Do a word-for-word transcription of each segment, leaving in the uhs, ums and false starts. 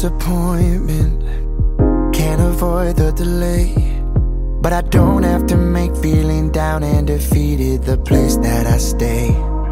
disappointment, can't avoid the delay. But I don't have to make feeling down and defeated the place that I stay.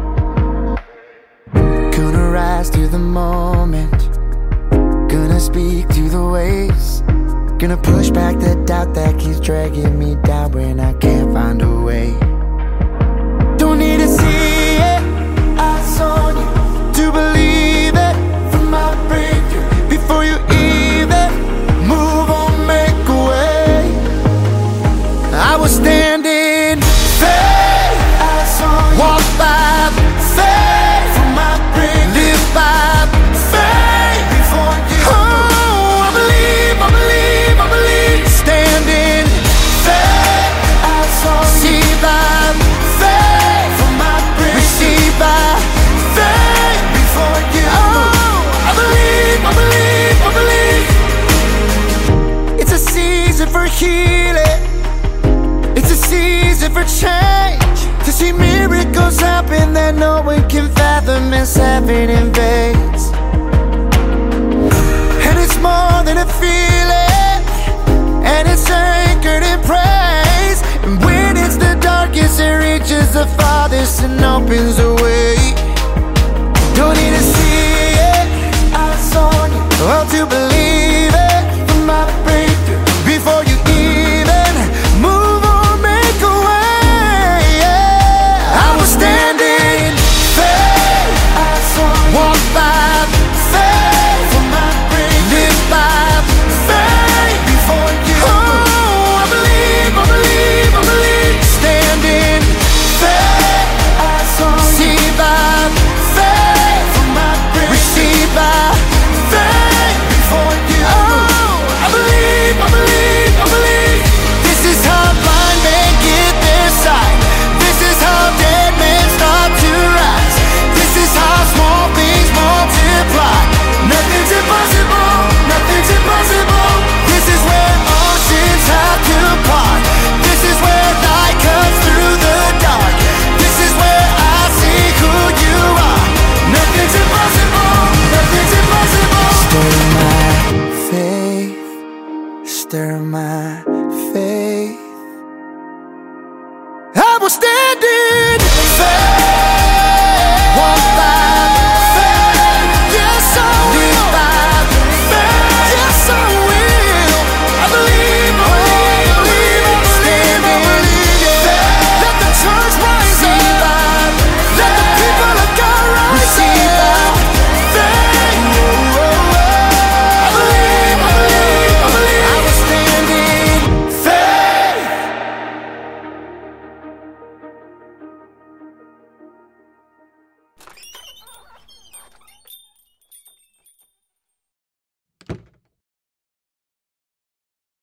Gonna rise to the moment, gonna speak to the waves, gonna push back the doubt that keeps dragging me down when I can't find a way. Don't need to see it, eyes on you, to believe it. From my breakthrough, before you even move on, make a way. I was standing faith, eyes on you, walk by faith. From my breakthrough, live by faith. Before you, oh, I believe, I believe, I believe. Standing faith, eyes on you, see by faith. From my breakthrough, receive by faith. Before you, oh, I believe, I believe, I believe. It's a season for healing, it's a season for change, to see miracles happen that no one can fathom as heaven invades. And it's more than a feeling, and it's anchored in praise. And when it's the darkest, it reaches the farthest and opens a way. Don't need to see it, eyes on you, well, to believe it. From my breakthrough, before you even move on, make a way. Yeah. I was standing faith, eyes on you, walk by faith. From my breakthrough, live by faith. Before you, oh, I believe, I believe, I believe. Standing faith, eyes on you, see by faith. From my breakthrough, receive by faith. Before you, oh, I believe, I believe, I believe. This is how blind men get their sight. This is how dead men start to rise. This is how small things multiply. Nothing's impossible, nothing's impossible. This is where oceans have to part. This is where light comes through the dark. This is where I see who you are. Nothing's impossible, nothing's impossible. Stir my faith, stir my faith. I was standing